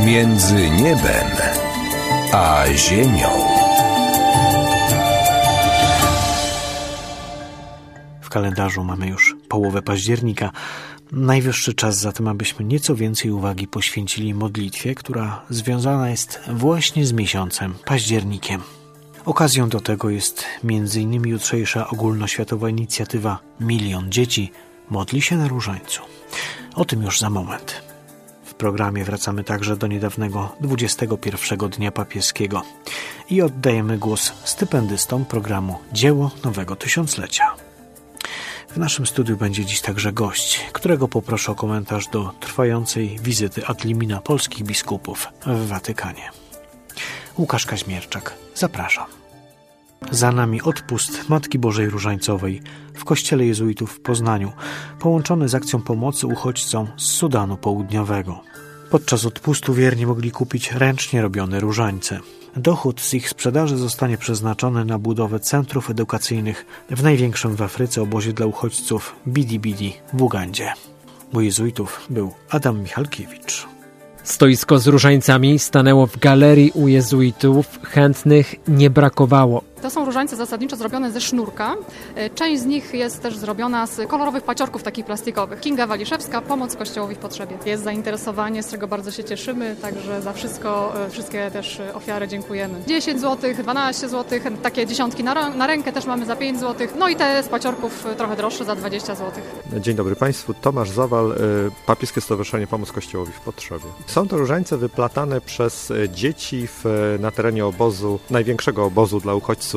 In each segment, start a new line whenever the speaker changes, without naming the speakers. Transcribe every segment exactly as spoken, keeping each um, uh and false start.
Między niebem a ziemią.
W kalendarzu mamy już połowę października. Najwyższy czas zatem, abyśmy nieco więcej uwagi poświęcili modlitwie, która związana jest właśnie z miesiącem październikiem. Okazją do tego jest między innymi jutrzejsza ogólnoświatowa inicjatywa Milion Dzieci modli się na różańcu. O tym już za moment. W programie wracamy także do niedawnego dwudziestego pierwszego Dnia Papieskiego i oddajemy głos stypendystom programu Dzieło Nowego Tysiąclecia. W naszym studiu będzie dziś także gość, którego poproszę o komentarz do trwającej wizyty ad limina polskich biskupów w Watykanie. Łukasz Kaźmierczak, zapraszam. Za nami odpust Matki Bożej Różańcowej w kościele jezuitów w Poznaniu, połączony z akcją pomocy uchodźcom z Sudanu Południowego. Podczas odpustu wierni mogli kupić ręcznie robione różańce. Dochód z ich sprzedaży zostanie przeznaczony na budowę centrów edukacyjnych w największym w Afryce obozie dla uchodźców Bidi Bidi w Ugandzie. U jezuitów był Adam Michalkiewicz.
Stoisko z różańcami stanęło w galerii u jezuitów. Chętnych nie brakowało.
To są różańce zasadniczo zrobione ze sznurka. Część z nich jest też zrobiona z kolorowych paciorków takich plastikowych. Kinga Waliszewska, Pomoc Kościołowi w potrzebie. Jest zainteresowanie, z czego bardzo się cieszymy, także za wszystko, wszystkie też ofiary dziękujemy. dziesięć złotych, dwanaście złotych, takie dziesiątki na, na rękę też mamy za pięć złotych, no i te z paciorków trochę droższe za dwadzieścia złotych.
Dzień dobry Państwu, Tomasz Zawal, Papieskie Stowarzyszenie Pomoc Kościołowi w potrzebie. Są to różańce wyplatane przez dzieci w, na terenie obozu, największego obozu dla uchodźców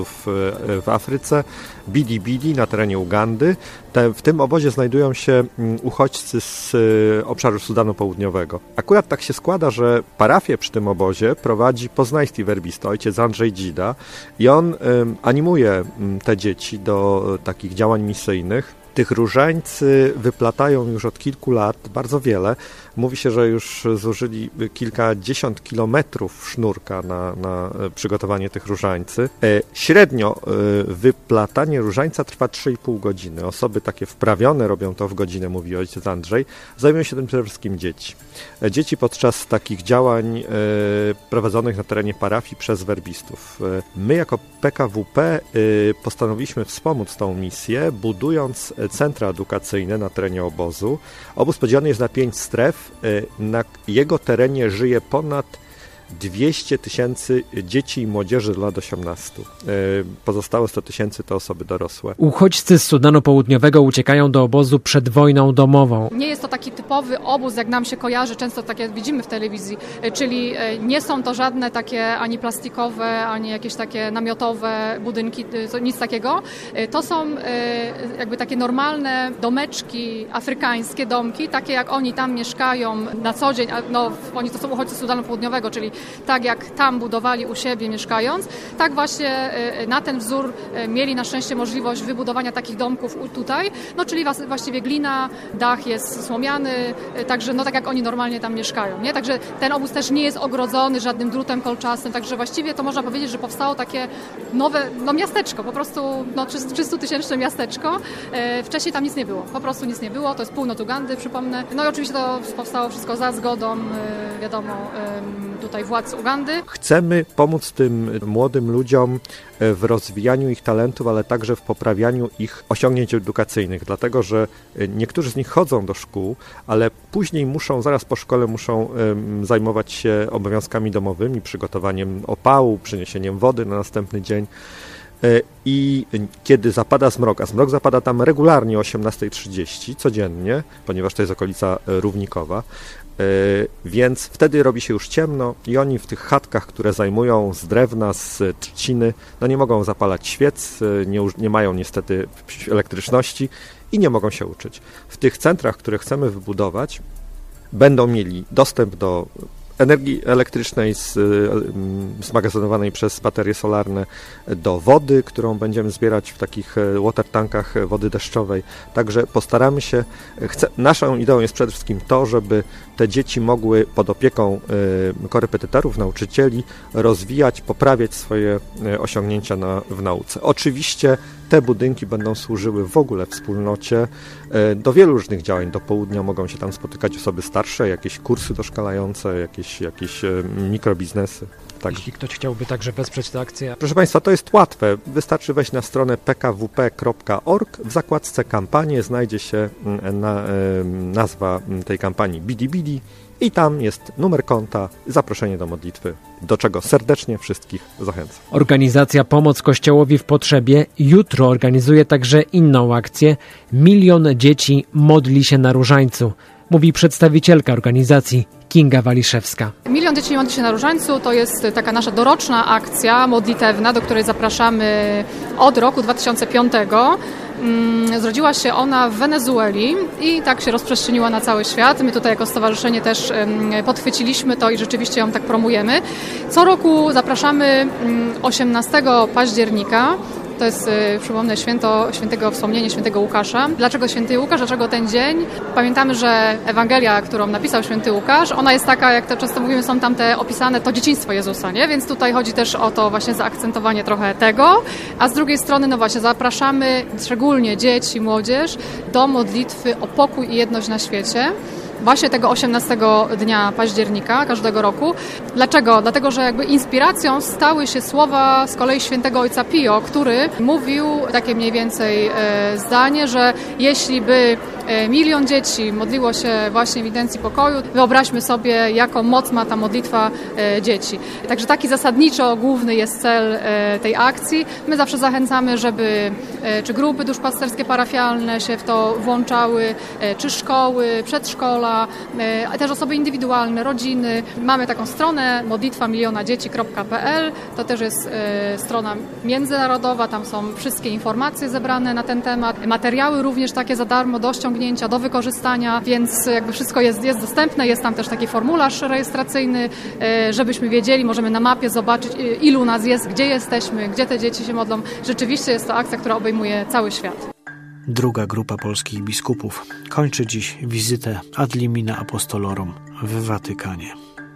w Afryce, Bidi Bidi na terenie Ugandy. Te, w tym obozie znajdują się uchodźcy z obszaru Sudanu Południowego. Akurat tak się składa, że parafię przy tym obozie prowadzi poznański werbista, ojciec Andrzej Dzida, i on um, animuje te dzieci do takich działań misyjnych. Tych różańcy wyplatają już od kilku lat bardzo wiele. Mówi się, że już zużyli kilkadziesiąt kilometrów sznurka na, na przygotowanie tych różańcy. Średnio wyplatanie różańca trwa trzy i pół godziny. Osoby takie wprawione robią to w godzinę, mówi ojciec Andrzej. Zajmują się tym przede wszystkim dzieci. Dzieci podczas takich działań prowadzonych na terenie parafii przez werbistów. My jako P K W P postanowiliśmy wspomóc tą misję, budując centra edukacyjne na terenie obozu. Obóz podzielony jest na pięć stref. Na jego terenie żyje ponad dwieście tysięcy dzieci i młodzieży do lat osiemnastu. Pozostałe sto tysięcy to osoby dorosłe.
Uchodźcy z Sudanu Południowego uciekają do obozu przed wojną domową.
Nie jest to taki typowy obóz, jak nam się kojarzy, często tak jak widzimy w telewizji, czyli nie są to żadne takie ani plastikowe, ani jakieś takie namiotowe budynki, nic takiego. To są jakby takie normalne domeczki afrykańskie, domki, takie jak oni tam mieszkają na co dzień. No, oni to są uchodźcy z Sudanu Południowego, czyli tak jak tam budowali u siebie mieszkając, tak właśnie na ten wzór mieli na szczęście możliwość wybudowania takich domków tutaj, no czyli właściwie glina, dach jest słomiany, także no tak jak oni normalnie tam mieszkają, nie? Także ten obóz też nie jest ogrodzony żadnym drutem kolczastym, także właściwie to można powiedzieć, że powstało takie nowe, no miasteczko, po prostu no trzystutysięczne miasteczko. Wcześniej tam nic nie było, po prostu nic nie było, to jest północ Ugandy, przypomnę. No i oczywiście to powstało wszystko za zgodą, wiadomo, tutaj władz Ugandy.
Chcemy pomóc tym młodym ludziom w rozwijaniu ich talentów, ale także w poprawianiu ich osiągnięć edukacyjnych, dlatego że niektórzy z nich chodzą do szkół, ale później muszą, zaraz po szkole muszą um, zajmować się obowiązkami domowymi, przygotowaniem opału, przyniesieniem wody na następny dzień. I kiedy zapada zmrok, a zmrok zapada tam regularnie o osiemnasta trzydzieści codziennie, ponieważ to jest okolica równikowa, więc wtedy robi się już ciemno i oni w tych chatkach, które zajmują z drewna, z trzciny, no nie mogą zapalać świec, nie, nie mają niestety elektryczności i nie mogą się uczyć. W tych centrach, które chcemy wybudować, będą mieli dostęp do energii elektrycznej zmagazynowanej przez baterie solarne, do wody, którą będziemy zbierać w takich water tankach wody deszczowej. Także postaramy się, chcę, naszą ideą jest przede wszystkim to, żeby te dzieci mogły pod opieką korepetytorów, nauczycieli rozwijać, poprawiać swoje osiągnięcia na, w nauce. Oczywiście te budynki będą służyły w ogóle wspólnocie do wielu różnych działań. Do południa mogą się tam spotykać osoby starsze, jakieś kursy doszkalające, jakieś, jakieś mikrobiznesy. Tak.
Jeśli ktoś chciałby także wesprzeć tę akcję.
Proszę Państwa, to jest łatwe. Wystarczy wejść na stronę p k w p kropka org. W zakładce kampanie znajdzie się na, nazwa tej kampanii Bidi Bidi i tam jest numer konta, zaproszenie do modlitwy, do czego serdecznie wszystkich zachęcam.
Organizacja Pomoc Kościołowi w Potrzebie jutro organizuje także inną akcję. Milion dzieci modli się na Różańcu, mówi przedstawicielka organizacji Kinga Waliszewska.
Milion dzieci modli się na Różańcu to jest taka nasza doroczna akcja modlitewna, do której zapraszamy od roku dwa tysiące piątego. Zrodziła się ona w Wenezueli i tak się rozprzestrzeniła na cały świat. My tutaj jako stowarzyszenie też podchwyciliśmy to i rzeczywiście ją tak promujemy. Co roku zapraszamy osiemnastego października. To jest, przypomnę, święto świętego wspomnienie świętego Łukasza. Dlaczego święty Łukasz? Dlaczego ten dzień? Pamiętamy, że Ewangelia, którą napisał święty Łukasz, ona jest taka, jak to często mówimy, są tam te opisane, to dzieciństwo Jezusa, nie? Więc tutaj chodzi też o to właśnie zaakcentowanie trochę tego. A z drugiej strony, no właśnie, zapraszamy szczególnie dzieci, młodzież do modlitwy o pokój i jedność na świecie. Właśnie tego osiemnastego dnia października każdego roku. Dlaczego? Dlatego, że jakby inspiracją stały się słowa z kolei świętego ojca Pio, który mówił takie mniej więcej zdanie, że jeśli by milion dzieci modliło się właśnie w intencji pokoju, wyobraźmy sobie, jaką moc ma ta modlitwa dzieci. Także taki zasadniczo główny jest cel tej akcji. My zawsze zachęcamy, żeby czy grupy duszpasterskie parafialne się w to włączały, czy szkoły, przedszkola, a też osoby indywidualne, rodziny. Mamy taką stronę modlitwa miliona dzieci kropka p l. To też jest strona międzynarodowa, tam są wszystkie informacje zebrane na ten temat. Materiały również takie za darmo do ściągnięcia, do wykorzystania, więc jakby wszystko jest, jest dostępne. Jest tam też taki formularz rejestracyjny, żebyśmy wiedzieli, możemy na mapie zobaczyć, ilu nas jest, gdzie jesteśmy, gdzie te dzieci się modlą. Rzeczywiście jest to akcja, która obejmuje cały świat.
Druga grupa polskich biskupów kończy dziś wizytę ad limina apostolorum w Watykanie.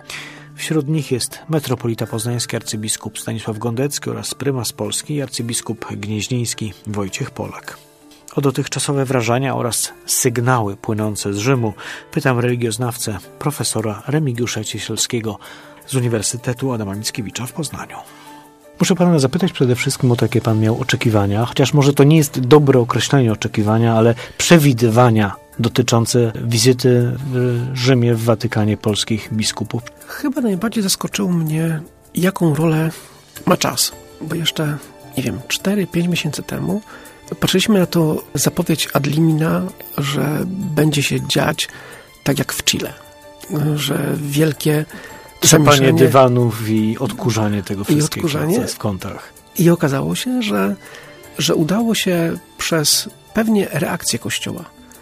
Wśród nich jest metropolita poznański arcybiskup Stanisław Gondecki oraz prymas Polski arcybiskup gnieźnieński Wojciech Polak. O dotychczasowe wrażenia oraz sygnały płynące z Rzymu pytam religioznawcę profesora Remigiusza Cieślskiego z Uniwersytetu Adama Mickiewicza w Poznaniu. Muszę pana zapytać przede wszystkim o to, jakie pan miał oczekiwania, chociaż może to nie jest dobre określenie oczekiwania, ale przewidywania dotyczące wizyty w Rzymie, w Watykanie polskich biskupów.
Chyba najbardziej zaskoczyło mnie, jaką rolę ma czas, bo jeszcze, nie wiem, cztery pięć miesięcy temu patrzyliśmy na to zapowiedź ad limina, że będzie się dziać tak jak w Chile, że wielkie
trzepanie dywanów i odkurzanie tego wszystkiego,
odkurzanie.
Co jest w kątach.
I okazało się, że, że udało się przez pewnie reakcję Kościoła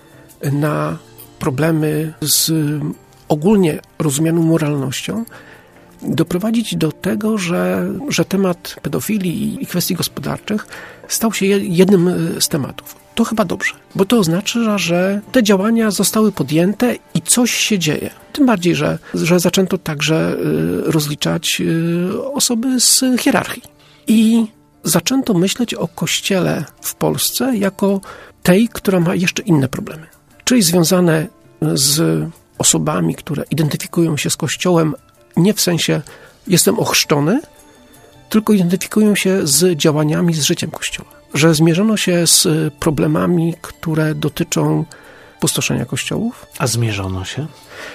na problemy z ogólnie rozumianą moralnością doprowadzić do tego, że, że temat pedofilii i kwestii gospodarczych stał się jednym z tematów. To chyba dobrze, bo to oznacza, że te działania zostały podjęte i coś się dzieje. Tym bardziej, że, że zaczęto także rozliczać osoby z hierarchii. I zaczęto myśleć o Kościele w Polsce jako tej, która ma jeszcze inne problemy. Czyli związane z osobami, które identyfikują się z Kościołem nie w sensie jestem ochrzczony, tylko identyfikują się z działaniami, z życiem Kościoła. Że zmierzono się z problemami, które dotyczą pustoszenia kościołów.
A zmierzono się?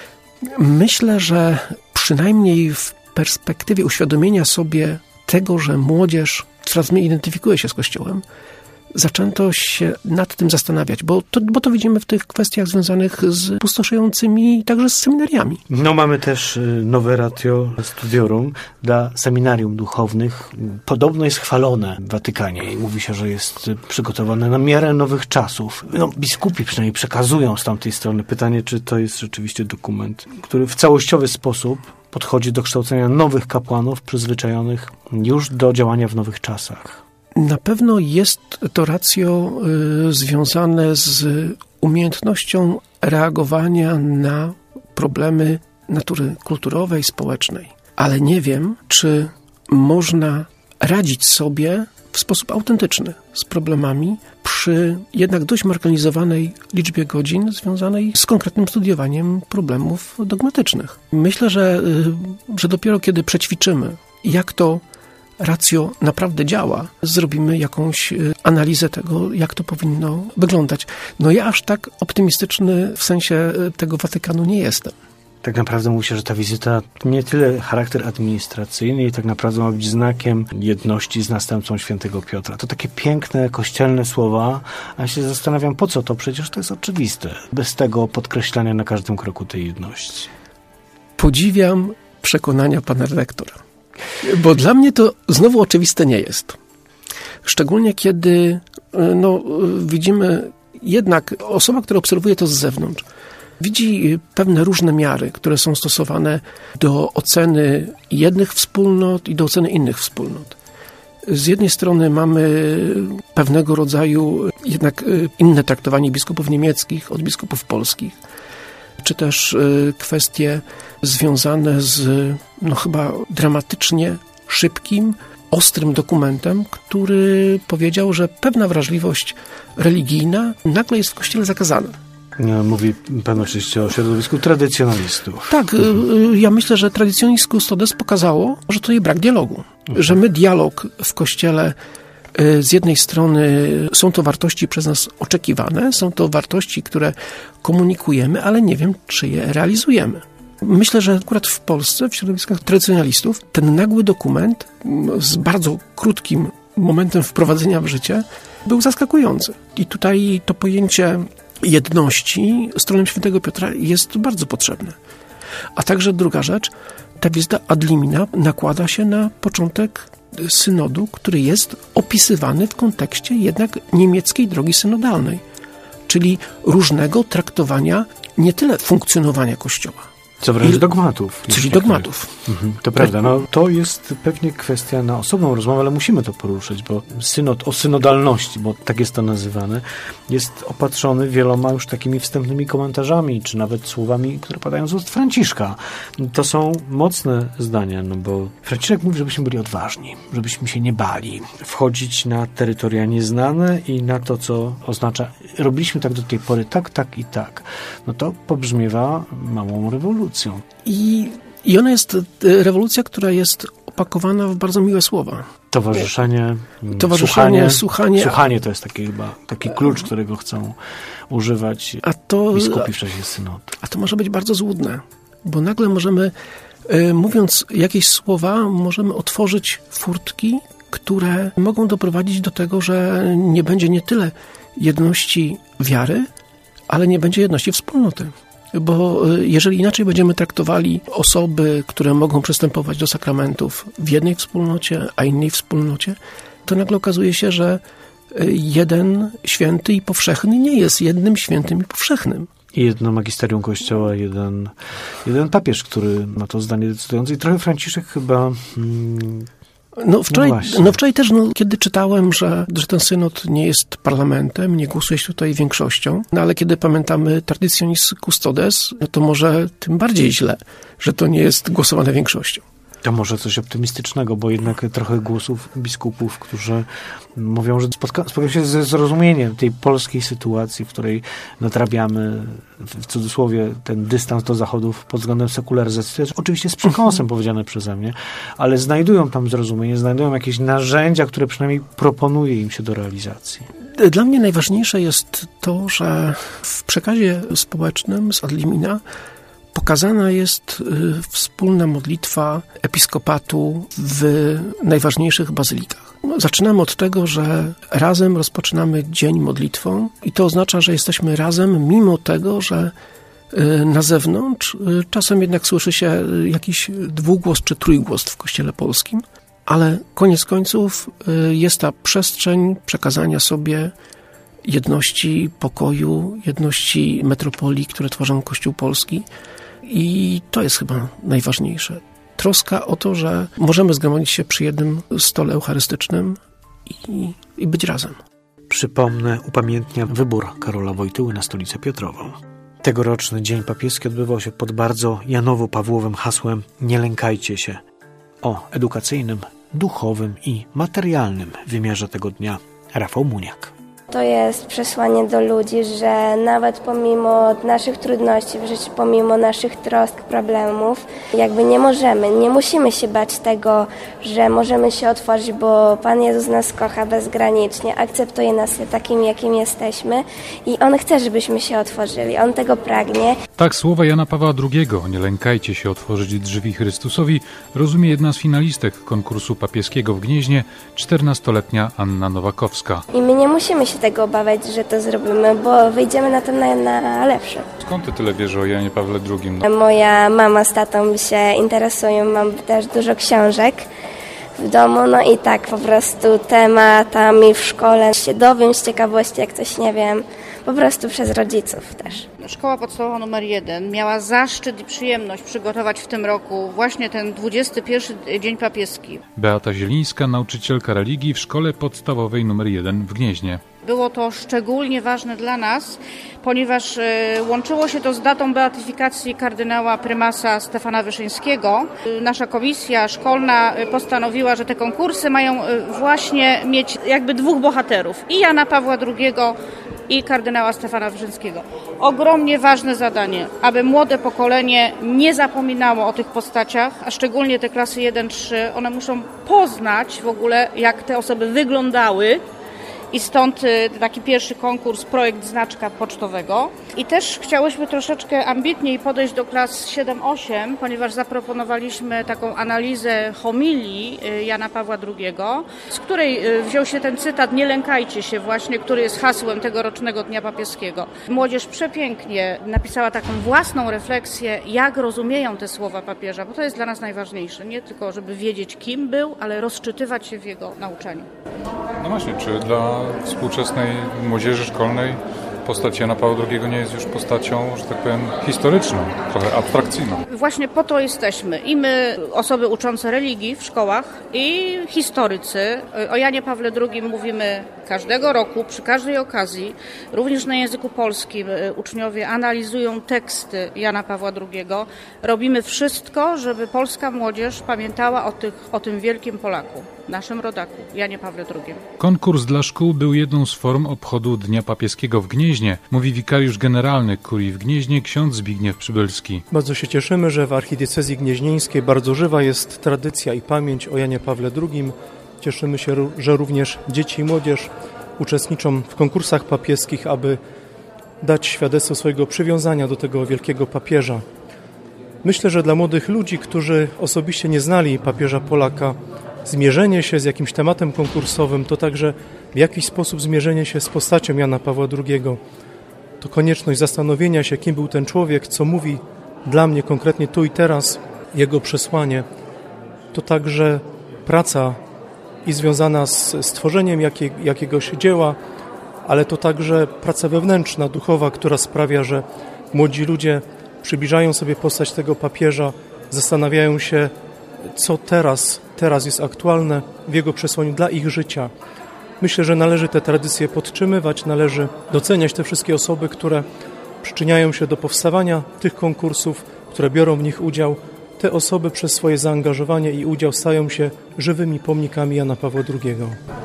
Myślę, że przynajmniej w perspektywie uświadomienia sobie tego, że młodzież coraz mniej identyfikuje się z Kościołem, zaczęto się nad tym zastanawiać, bo to, bo to widzimy w tych kwestiach związanych z pustoszejącymi także z seminariami.
No mamy też nowe ratio studiorum dla seminarium duchownych. Podobno jest chwalone w Watykanie i mówi się, że jest przygotowane na miarę nowych czasów. No, biskupi przynajmniej przekazują z tamtej strony. Pytanie, czy to jest rzeczywiście dokument, który w całościowy sposób podchodzi do kształcenia nowych kapłanów przyzwyczajonych już do działania w nowych czasach.
Na pewno jest to ratio y, związane z umiejętnością reagowania na problemy natury kulturowej, społecznej. Ale nie wiem, czy można radzić sobie w sposób autentyczny z problemami przy jednak dość marginalizowanej liczbie godzin związanej z konkretnym studiowaniem problemów dogmatycznych. Myślę, że, że dopiero kiedy przećwiczymy, jak to ratio naprawdę działa, zrobimy jakąś analizę tego, jak to powinno wyglądać. No ja aż tak optymistyczny w sensie tego Watykanu nie jestem.
Tak naprawdę myślę, że ta wizyta nie tyle charakter administracyjny i tak naprawdę ma być znakiem jedności z następcą świętego Piotra. To takie piękne, kościelne słowa, a ja się zastanawiam, po co to? Przecież to jest oczywiste. Bez tego podkreślania na każdym kroku tej jedności.
Podziwiam przekonania pana rektora, bo dla mnie to znowu oczywiste nie jest. Szczególnie kiedy no, widzimy jednak osoba, która obserwuje to z zewnątrz, widzi pewne różne miary, które są stosowane do oceny jednych wspólnot i do oceny innych wspólnot. Z jednej strony mamy pewnego rodzaju jednak inne traktowanie biskupów niemieckich od biskupów polskich, czy też kwestie związane z no chyba dramatycznie szybkim, ostrym dokumentem, który powiedział, że pewna wrażliwość religijna nagle jest w Kościele zakazana.
Mówi pan oczywiście o środowisku tradycjonalistów.
Tak, ja myślę, że tradycjonizm custodes pokazało, że to jest brak dialogu. Mhm. Że my dialog w Kościele z jednej strony są to wartości przez nas oczekiwane, są to wartości, które komunikujemy, ale nie wiem, czy je realizujemy. Myślę, że akurat w Polsce, w środowiskach tradycjonalistów, ten nagły dokument z bardzo krótkim momentem wprowadzenia w życie był zaskakujący. I tutaj to pojęcie jedności stronem świętego Piotra jest bardzo potrzebne. A także druga rzecz, ta wizyta ad limina nakłada się na początek synodu, który jest opisywany w kontekście jednak niemieckiej drogi synodalnej, czyli różnego traktowania nie tyle funkcjonowania Kościoła,
co wręcz dogmatów.
Czyli dogmatów.
Mhm, to prawda. No, to jest pewnie kwestia na osobną rozmowę, ale musimy to poruszyć, bo synod o synodalności, bo tak jest to nazywane, jest opatrzony wieloma już takimi wstępnymi komentarzami, czy nawet słowami, które padają z ust Franciszka. To są mocne zdania, no bo Franciszek mówi, żebyśmy byli odważni, żebyśmy się nie bali wchodzić na terytoria nieznane i na to, co oznacza, robiliśmy tak do tej pory, tak, tak i tak. No to pobrzmiewa małą rewolucją.
I, I ona jest rewolucja, która jest opakowana w bardzo miłe słowa.
Towarzyszenie,
Towarzyszenie
słuchanie.
Słuchanie,
słuchanie to jest taki chyba taki klucz, którego chcą używać
a to,
biskupi w czasie synodu.
A to może być bardzo złudne, bo nagle możemy, y, mówiąc jakieś słowa, możemy otworzyć furtki, które mogą doprowadzić do tego, że nie będzie nie tyle jedności wiary, ale nie będzie jedności wspólnoty. Bo jeżeli inaczej będziemy traktowali osoby, które mogą przystępować do sakramentów w jednej wspólnocie, a innej wspólnocie, to nagle okazuje się, że jeden święty i powszechny nie jest jednym świętym i powszechnym.
I jedno magisterium Kościoła, jeden, jeden papież, który ma to zdanie decydujące. I trochę Franciszek chyba... Hmm,
No wczoraj,
no
no wczoraj też, no, kiedy czytałem, że, że ten synod nie jest parlamentem, nie głosuje się tutaj większością, no ale kiedy pamiętamy Traditionis Custodes, no to może tym bardziej źle, że to nie jest głosowane większością.
To może coś optymistycznego, bo jednak trochę głosów biskupów, którzy mówią, że spotka- spotkają się ze zrozumieniem tej polskiej sytuacji, w której nadrabiamy, w cudzysłowie, ten dystans do zachodów pod względem sekularyzacji. To jest oczywiście z przekąsem powiedziane przeze mnie, ale znajdują tam zrozumienie, znajdują jakieś narzędzia, które przynajmniej proponuje im się do realizacji.
Dla mnie najważniejsze jest to, że w przekazie społecznym z ad limina pokazana jest y, wspólna modlitwa episkopatu w najważniejszych bazylikach. No, zaczynamy od tego, że razem rozpoczynamy dzień modlitwą i to oznacza, że jesteśmy razem mimo tego, że y, na zewnątrz y, czasem jednak słyszy się jakiś dwugłos czy trójgłos w Kościele polskim, ale koniec końców y, jest ta przestrzeń przekazania sobie jedności pokoju, jedności metropolii, które tworzą Kościół polski. I to jest chyba najważniejsze. Troska o to, że możemy zgromadzić się przy jednym stole eucharystycznym i, i być razem.
Przypomnę, upamiętnia wybór Karola Wojtyły na Stolicę Piotrową. Tegoroczny Dzień Papieski odbywał się pod bardzo Janowo-Pawłowym hasłem „Nie lękajcie się”. O edukacyjnym duchowym i materialnym wymiarze tego dnia. Rafał Muniak.
To jest przesłanie do ludzi, że nawet pomimo naszych trudności w życiu, pomimo naszych trosk, problemów, jakby nie możemy, nie musimy się bać tego, że możemy się otworzyć, bo Pan Jezus nas kocha bezgranicznie, akceptuje nas takim, jakim jesteśmy i On chce, żebyśmy się otworzyli. On tego pragnie.
Tak słowa Jana Pawła drugiego. Nie lękajcie się otworzyć drzwi Chrystusowi, rozumie jedna z finalistek konkursu papieskiego w Gnieźnie, czternastoletnia Anna Nowakowska.
I my nie musimy się tego obawiać, że to zrobimy, bo wyjdziemy na to na, na lepsze.
Skąd ty tyle wiesz o Janie Pawle drugim?
Moja mama z tatą się interesują, mam też dużo książek w domu, no i tak po prostu tematami w szkole się dowiem z ciekawości, jak coś nie wiem, po prostu przez rodziców też.
Szkoła podstawowa numer jeden miała zaszczyt i przyjemność przygotować w tym roku właśnie ten dwudziesty pierwszy Dzień Papieski.
Beata Zielińska, nauczycielka religii w szkole podstawowej numer jeden w Gnieźnie.
Było to szczególnie ważne dla nas, ponieważ łączyło się to z datą beatyfikacji kardynała prymasa Stefana Wyszyńskiego. Nasza komisja szkolna postanowiła, że te konkursy mają właśnie mieć jakby dwóch bohaterów, i Jana Pawła drugiego, i kardynała Stefana Wyszyńskiego. Ogromnie ważne zadanie, aby młode pokolenie nie zapominało o tych postaciach, a szczególnie te klasy jeden trzy. One muszą poznać w ogóle, jak te osoby wyglądały. I stąd taki pierwszy konkurs, projekt znaczka pocztowego. I też chciałyśmy troszeczkę ambitniej podejść do klas siedem osiem, ponieważ zaproponowaliśmy taką analizę homilii Jana Pawła drugiego, z której wziął się ten cytat "Nie lękajcie się" właśnie, który jest hasłem tegorocznego Dnia Papieskiego. Młodzież przepięknie napisała taką własną refleksję, jak rozumieją te słowa papieża, bo to jest dla nas najważniejsze. Nie tylko, żeby wiedzieć, kim był, ale rozczytywać się w jego nauczaniu.
No właśnie, czy dla współczesnej młodzieży szkolnej postać Jana Pawła drugiego nie jest już postacią, że tak powiem, historyczną, trochę abstrakcyjną?
Właśnie po to jesteśmy. I my, osoby uczące religii w szkołach, i historycy. O Janie Pawle drugim mówimy każdego roku, przy każdej okazji. Również na języku polskim uczniowie analizują teksty Jana Pawła drugiego. Robimy wszystko, żeby polska młodzież pamiętała o, tych, o tym wielkim Polaku, naszym rodaku, Janie Pawle drugim.
Konkurs dla szkół był jedną z form obchodu Dnia Papieskiego w Gnieźnie, mówi wikariusz generalny kurii w Gnieźnie, ksiądz Zbigniew Przybylski.
Bardzo się cieszymy, że w archidiecezji gnieźnieńskiej bardzo żywa jest tradycja i pamięć o Janie Pawle drugim. Cieszymy się, że również dzieci i młodzież uczestniczą w konkursach papieskich, aby dać świadectwo swojego przywiązania do tego wielkiego papieża. Myślę, że dla młodych ludzi, którzy osobiście nie znali papieża Polaka, zmierzenie się z jakimś tematem konkursowym to także w jakiś sposób zmierzenie się z postacią Jana Pawła drugiego. To konieczność zastanowienia się, kim był ten człowiek, co mówi dla mnie konkretnie tu i teraz jego przesłanie. To także praca i związana z stworzeniem jakie, jakiegoś dzieła, ale to także praca wewnętrzna, duchowa, która sprawia, że młodzi ludzie przybliżają sobie postać tego papieża, zastanawiają się, co teraz, teraz jest aktualne w jego przesłaniu dla ich życia. Myślę, że należy te tradycje podtrzymywać, należy doceniać te wszystkie osoby, które przyczyniają się do powstawania tych konkursów, które biorą w nich udział. Te osoby przez swoje zaangażowanie i udział stają się żywymi pomnikami Jana Pawła drugiego.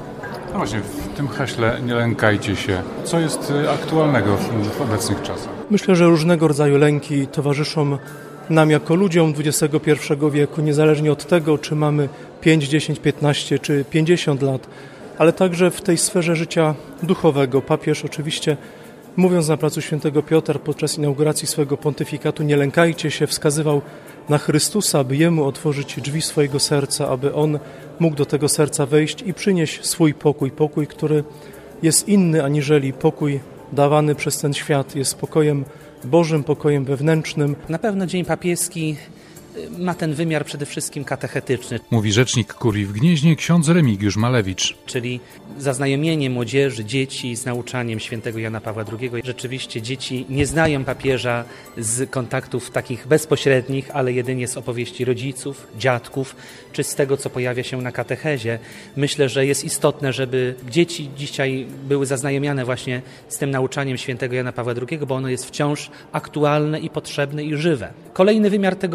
No właśnie, w tym haśle "Nie lękajcie się". Co jest aktualnego w, w obecnych czasach?
Myślę, że różnego rodzaju lęki towarzyszą nam jako ludziom dwudziestego pierwszego wieku, niezależnie od tego, czy mamy pięć, dziesięć, piętnaście czy pięćdziesiąt lat, ale także w tej sferze życia duchowego. Papież oczywiście, mówiąc na placu Świętego Piotra podczas inauguracji swojego pontyfikatu, nie lękajcie się, wskazywał na Chrystusa, aby Jemu otworzyć drzwi swojego serca, aby On mógł do tego serca wejść i przynieść swój pokój, pokój, który jest inny aniżeli pokój dawany przez ten świat, jest pokojem Bożym, pokojem wewnętrznym.
Na pewno Dzień Papieski ma ten wymiar przede wszystkim katechetyczny.
Mówi rzecznik kurii w Gnieźnie, ksiądz Remigiusz Malewicz.
Czyli zaznajomienie młodzieży, dzieci z nauczaniem świętego Jana Pawła drugiego. Rzeczywiście dzieci nie znają papieża z kontaktów takich bezpośrednich, ale jedynie z opowieści rodziców, dziadków, czy z tego, co pojawia się na katechezie. Myślę, że jest istotne, żeby dzieci dzisiaj były zaznajomione właśnie z tym nauczaniem świętego Jana Pawła drugiego, bo ono jest wciąż aktualne i potrzebne i żywe. Kolejny wymiar tego Dnia Papieskiego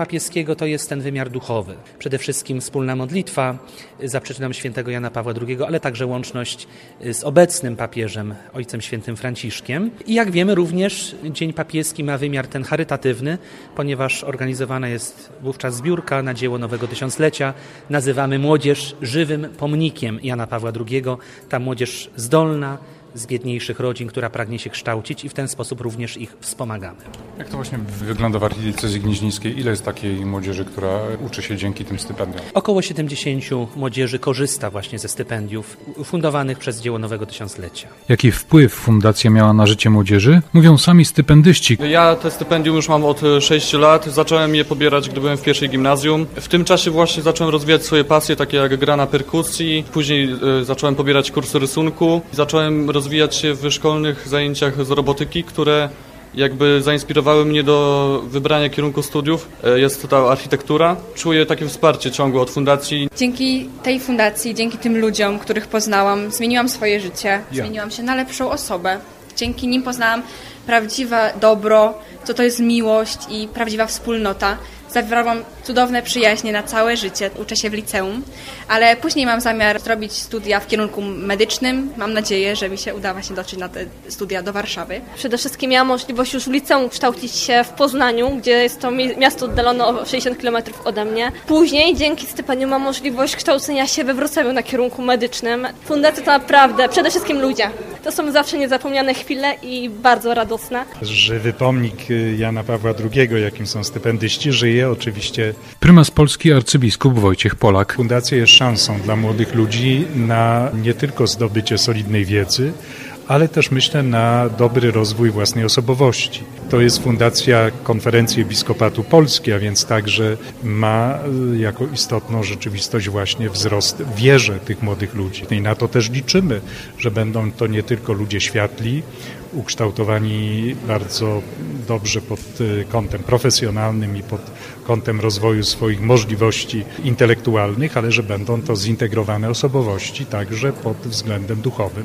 papieskiego to jest ten wymiar duchowy. Przede wszystkim wspólna modlitwa za przyczyną świętego Jana Pawła drugiego, ale także łączność z obecnym papieżem, ojcem świętym Franciszkiem. I jak wiemy, również Dzień Papieski ma wymiar ten charytatywny, ponieważ organizowana jest wówczas zbiórka na dzieło nowego tysiąclecia. Nazywamy młodzież żywym pomnikiem Jana Pawła drugiego. Ta młodzież zdolna, z biedniejszych rodzin, która pragnie się kształcić i w ten sposób również ich wspomagamy.
Jak to właśnie wygląda w archidiecezji gnieźnieńskiej? Ile jest takiej młodzieży, która uczy się dzięki tym stypendiom?
Około siedemdziesięciu młodzieży korzysta właśnie ze stypendiów fundowanych przez dzieło nowego tysiąclecia.
Jaki wpływ fundacja miała na życie młodzieży? Mówią sami stypendyści.
Ja te stypendium już mam od sześciu lat. Zacząłem je pobierać, gdy byłem w pierwszej gimnazjum. W tym czasie właśnie zacząłem rozwijać swoje pasje, takie jak gra na perkusji. Później y, zacząłem pobierać kursy rysunku. Zacząłem rozwijać się w szkolnych zajęciach z robotyki, które jakby zainspirowały mnie do wybrania kierunku studiów. Jest to architektura. Czuję takie wsparcie ciągłe od fundacji.
Dzięki tej fundacji, dzięki tym ludziom, których poznałam, zmieniłam swoje życie,
Ja.
zmieniłam się na lepszą osobę. Dzięki nim poznałam prawdziwe dobro, co to jest miłość i prawdziwa wspólnota. Zawierałam cudowne przyjaźnie na całe życie. Uczę się w liceum, ale później mam zamiar zrobić studia w kierunku medycznym. Mam nadzieję, że mi się uda właśnie dotrzeć na te studia do Warszawy.
Przede wszystkim miałam możliwość już w liceum kształcić się w Poznaniu, gdzie jest to miasto oddalone o sześćdziesiąt kilometrów ode mnie. Później dzięki stypendium mam możliwość kształcenia się we Wrocławiu na kierunku medycznym. Fundacja to naprawdę przede wszystkim ludzie. To są zawsze niezapomniane chwile i bardzo radosne.
Żywy pomnik Jana Pawła drugiego, jakim są stypendyści, żyje oczywiście.
Prymas Polski arcybiskup Wojciech Polak.
Fundacja jest szansą dla młodych ludzi na nie tylko zdobycie solidnej wiedzy, ale też myślę na dobry rozwój własnej osobowości. To jest Fundacja Konferencji Episkopatu Polski, a więc także ma jako istotną rzeczywistość właśnie wzrost w wierze tych młodych ludzi. I na to też liczymy, że będą to nie tylko ludzie światli, ukształtowani bardzo dobrze pod kątem profesjonalnym i pod kątem rozwoju swoich możliwości intelektualnych, ale że będą to zintegrowane osobowości także pod względem duchowym.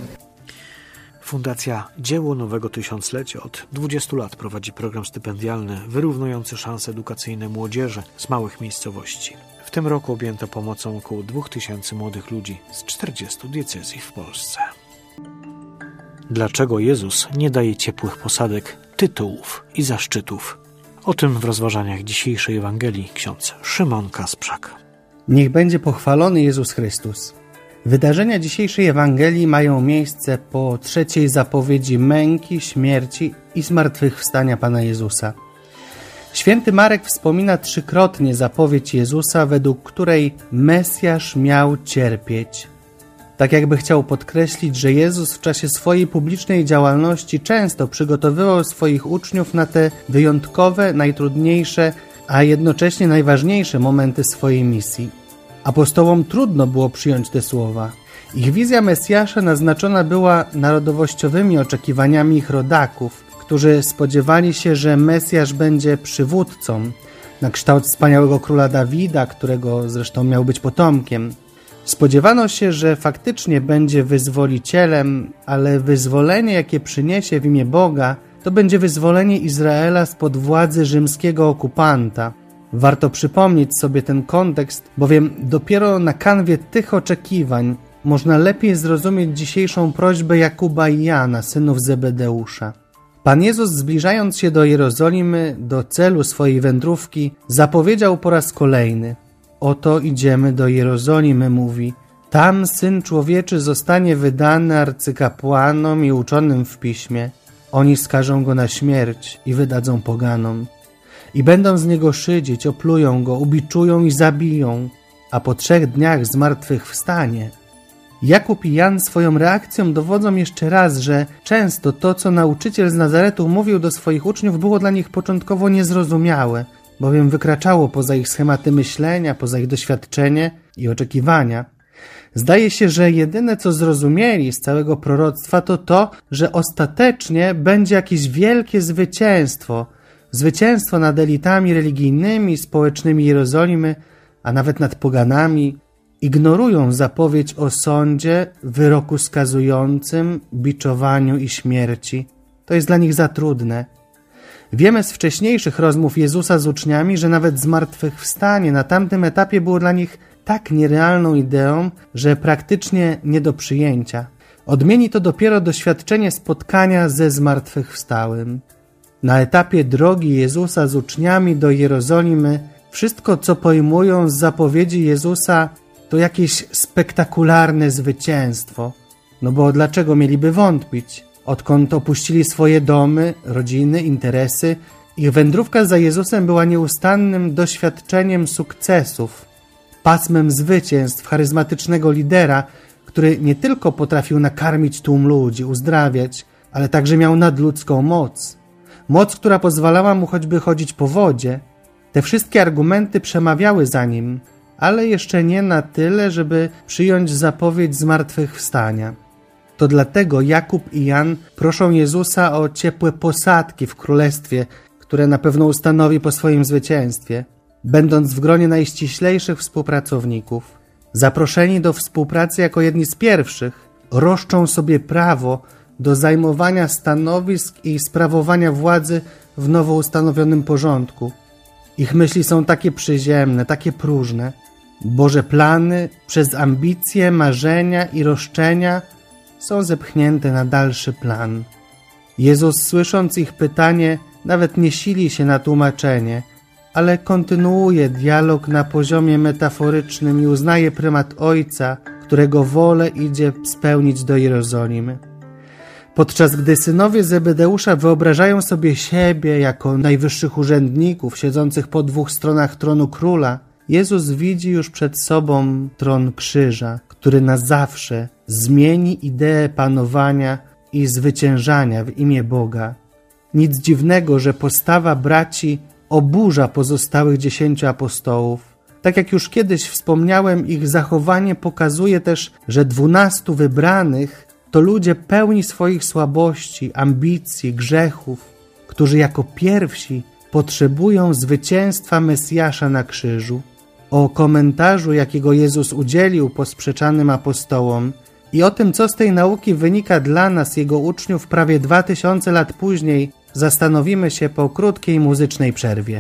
Fundacja Dzieło Nowego Tysiąclecia od dwudziestu lat prowadzi program stypendialny wyrównujący szanse edukacyjne młodzieży z małych miejscowości. W tym roku objęto pomocą około dwóch tysięcy młodych ludzi z czterdziestu diecezji w Polsce. Dlaczego Jezus nie daje ciepłych posadek, tytułów i zaszczytów? O tym w rozważaniach dzisiejszej Ewangelii ksiądz Szymon Kasprzak.
Niech będzie pochwalony Jezus Chrystus. Wydarzenia dzisiejszej Ewangelii mają miejsce po trzeciej zapowiedzi męki, śmierci i zmartwychwstania Pana Jezusa. Święty Marek wspomina trzykrotnie zapowiedź Jezusa, według której Mesjasz miał cierpieć. Tak jakby chciał podkreślić, że Jezus w czasie swojej publicznej działalności często przygotowywał swoich uczniów na te wyjątkowe, najtrudniejsze, a jednocześnie najważniejsze momenty swojej misji. Apostołom trudno było przyjąć te słowa. Ich wizja Mesjasza naznaczona była narodowościowymi oczekiwaniami ich rodaków, którzy spodziewali się, że Mesjasz będzie przywódcą, na kształt wspaniałego króla Dawida, którego zresztą miał być potomkiem. Spodziewano się, że faktycznie będzie wyzwolicielem, ale wyzwolenie, jakie przyniesie w imię Boga, to będzie wyzwolenie Izraela spod władzy rzymskiego okupanta. Warto przypomnieć sobie ten kontekst, bowiem dopiero na kanwie tych oczekiwań można lepiej zrozumieć dzisiejszą prośbę Jakuba i Jana, synów Zebedeusza. Pan Jezus, zbliżając się do Jerozolimy, do celu swojej wędrówki, zapowiedział po raz kolejny: oto idziemy do Jerozolimy, mówi. Tam Syn Człowieczy zostanie wydany arcykapłanom i uczonym w piśmie. Oni skażą go na śmierć i wydadzą poganom. I będą z niego szydzić, oplują go, ubiczują i zabiją, a po trzech dniach zmartwychwstanie. Jakub i Jan swoją reakcją dowodzą jeszcze raz, że często to, co nauczyciel z Nazaretu mówił do swoich uczniów, było dla nich początkowo niezrozumiałe, bowiem wykraczało poza ich schematy myślenia, poza ich doświadczenie i oczekiwania. Zdaje się, że jedyne, co zrozumieli z całego proroctwa, to to, że ostatecznie będzie jakieś wielkie zwycięstwo, zwycięstwo nad elitami religijnymi, społecznymi Jerozolimy, a nawet nad poganami. Ignorują zapowiedź o sądzie, wyroku skazującym, biczowaniu i śmierci. To jest dla nich za trudne. Wiemy z wcześniejszych rozmów Jezusa z uczniami, że nawet zmartwychwstanie na tamtym etapie było dla nich tak nierealną ideą, że praktycznie nie do przyjęcia. Odmieni to dopiero doświadczenie spotkania ze zmartwychwstałym. Na etapie drogi Jezusa z uczniami do Jerozolimy wszystko, co pojmują z zapowiedzi Jezusa, to jakieś spektakularne zwycięstwo. No bo dlaczego mieliby wątpić? Odkąd opuścili swoje domy, rodziny, interesy, ich wędrówka za Jezusem była nieustannym doświadczeniem sukcesów, pasmem zwycięstw charyzmatycznego lidera, który nie tylko potrafił nakarmić tłum ludzi, uzdrawiać, ale także miał nadludzką moc. Moc, która pozwalała mu choćby chodzić po wodzie. Te wszystkie argumenty przemawiały za nim, ale jeszcze nie na tyle, żeby przyjąć zapowiedź zmartwychwstania. To dlatego Jakub i Jan proszą Jezusa o ciepłe posadki w królestwie, które na pewno ustanowi po swoim zwycięstwie, będąc w gronie najściślejszych współpracowników. Zaproszeni do współpracy jako jedni z pierwszych, roszczą sobie prawo do zajmowania stanowisk i sprawowania władzy w nowo ustanowionym porządku. Ich myśli są takie przyziemne, takie próżne. Boże plany przez ambicje, marzenia i roszczenia są zepchnięte na dalszy plan. Jezus, słysząc ich pytanie, nawet nie sili się na tłumaczenie, ale kontynuuje dialog na poziomie metaforycznym i uznaje prymat Ojca, którego wolę idzie spełnić do Jerozolimy. Podczas gdy synowie Zebedeusza wyobrażają sobie siebie jako najwyższych urzędników siedzących po dwóch stronach tronu króla, Jezus widzi już przed sobą tron krzyża, który na zawsze zmieni ideę panowania i zwyciężania w imię Boga. Nic dziwnego, że postawa braci oburza pozostałych dziesięciu apostołów. Tak jak już kiedyś wspomniałem, ich zachowanie pokazuje też, że dwunastu wybranych to ludzie pełni swoich słabości, ambicji, grzechów, którzy jako pierwsi potrzebują zwycięstwa Mesjasza na krzyżu. O komentarzu, jakiego Jezus udzielił posprzeczanym apostołom i o tym, co z tej nauki wynika dla nas, Jego uczniów, prawie dwa tysiące lat później, zastanowimy się po krótkiej muzycznej przerwie.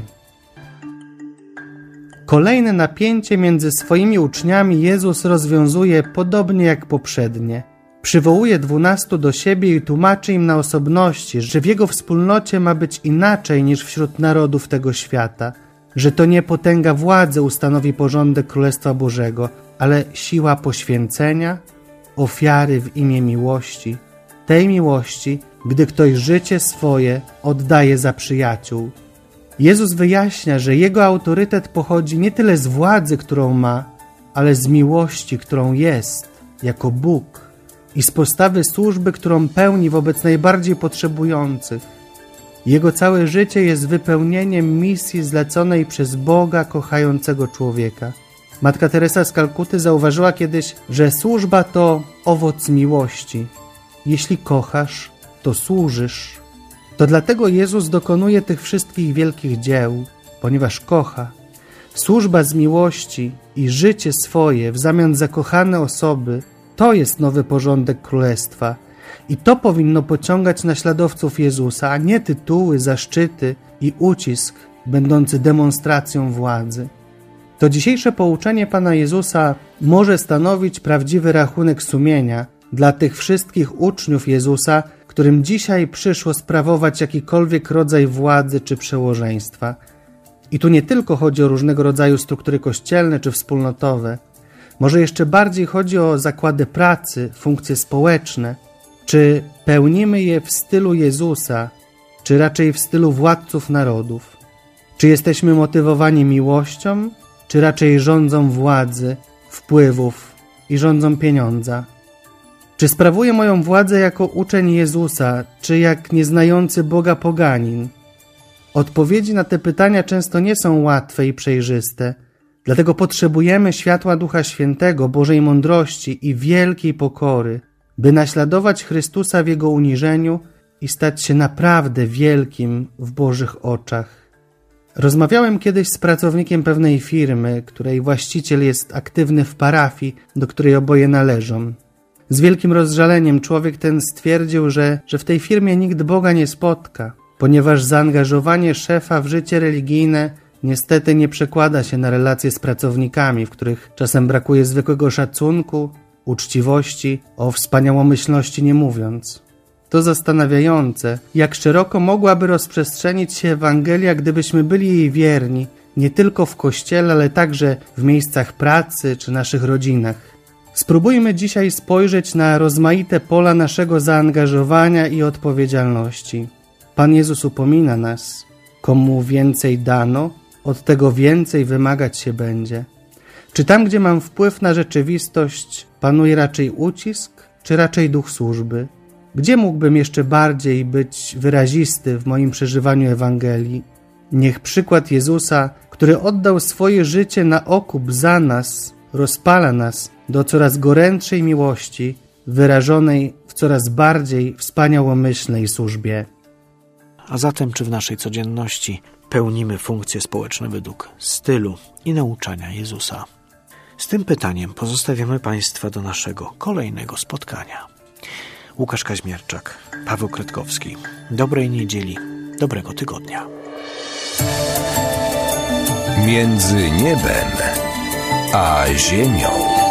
Kolejne napięcie między swoimi uczniami Jezus rozwiązuje podobnie jak poprzednie. Przywołuje dwunastu do siebie i tłumaczy im na osobności, że w Jego wspólnocie ma być inaczej niż wśród narodów tego świata, że to nie potęga władzy ustanowi porządek Królestwa Bożego, ale siła poświęcenia, ofiary w imię miłości, tej miłości, gdy ktoś życie swoje oddaje za przyjaciół. Jezus wyjaśnia, że Jego autorytet pochodzi nie tyle z władzy, którą ma, ale z miłości, którą jest, jako Bóg, i z postawy służby, którą pełni wobec najbardziej potrzebujących. Jego całe życie jest wypełnieniem misji zleconej przez Boga kochającego człowieka. Matka Teresa z Kalkuty zauważyła kiedyś, że służba to owoc miłości. Jeśli kochasz, to służysz. To dlatego Jezus dokonuje tych wszystkich wielkich dzieł, ponieważ kocha. Służba z miłości i życie swoje w zamian za kochane osoby to jest nowy porządek Królestwa. I to powinno pociągać naśladowców Jezusa, a nie tytuły, zaszczyty i ucisk będący demonstracją władzy. To dzisiejsze pouczenie Pana Jezusa może stanowić prawdziwy rachunek sumienia dla tych wszystkich uczniów Jezusa, którym dzisiaj przyszło sprawować jakikolwiek rodzaj władzy czy przełożeństwa. I tu nie tylko chodzi o różnego rodzaju struktury kościelne czy wspólnotowe. Może jeszcze bardziej chodzi o zakłady pracy, funkcje społeczne. Czy pełnimy je w stylu Jezusa, czy raczej w stylu władców narodów? Czy jesteśmy motywowani miłością, czy raczej rządzą władzy, wpływów i rządzą pieniądza? Czy sprawuję moją władzę jako uczeń Jezusa, czy jak nieznający Boga poganin? Odpowiedzi na te pytania często nie są łatwe i przejrzyste, dlatego potrzebujemy światła Ducha Świętego, Bożej mądrości i wielkiej pokory, by naśladować Chrystusa w Jego uniżeniu i stać się naprawdę wielkim w Bożych oczach. Rozmawiałem kiedyś z pracownikiem pewnej firmy, której właściciel jest aktywny w parafii, do której oboje należą. Z wielkim rozżaleniem człowiek ten stwierdził, że, że w tej firmie nikt Boga nie spotka, ponieważ zaangażowanie szefa w życie religijne niestety nie przekłada się na relacje z pracownikami, w których czasem brakuje zwykłego szacunku, uczciwości, o wspaniałomyślności nie mówiąc. To zastanawiające, jak szeroko mogłaby rozprzestrzenić się Ewangelia, gdybyśmy byli jej wierni, nie tylko w kościele, ale także w miejscach pracy czy naszych rodzinach. Spróbujmy dzisiaj spojrzeć na rozmaite pola naszego zaangażowania i odpowiedzialności. Pan Jezus upomina nas, komu więcej dano, od tego więcej wymagać się będzie. Czy tam, gdzie mam wpływ na rzeczywistość, panuje raczej ucisk, czy raczej duch służby? Gdzie mógłbym jeszcze bardziej być wyrazisty w moim przeżywaniu Ewangelii? Niech przykład Jezusa, który oddał swoje życie na okup za nas, rozpala nas do coraz gorętszej miłości, wyrażonej w coraz bardziej wspaniałomyślnej służbie.
A zatem czy w naszej codzienności pełnimy funkcje społeczne według stylu i nauczania Jezusa? Z tym pytaniem pozostawiamy Państwa do naszego kolejnego spotkania. Łukasz Kaźmierczak, Paweł Kretkowski. Dobrej niedzieli, dobrego tygodnia.
Między niebem a ziemią.